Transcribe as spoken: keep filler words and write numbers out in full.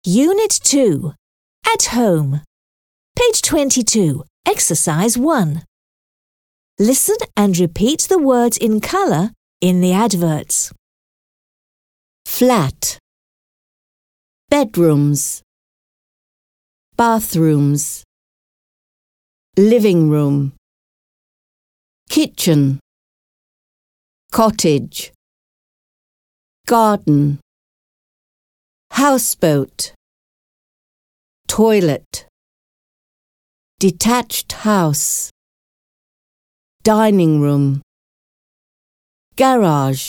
Unit two. At home. Page twenty-two. Exercise one. Listen and repeat the words in colour in the adverts. Flat, bedrooms, bathrooms, living room, kitchen, cottage, garden, houseboat, toilet, detached house, dining room, garage.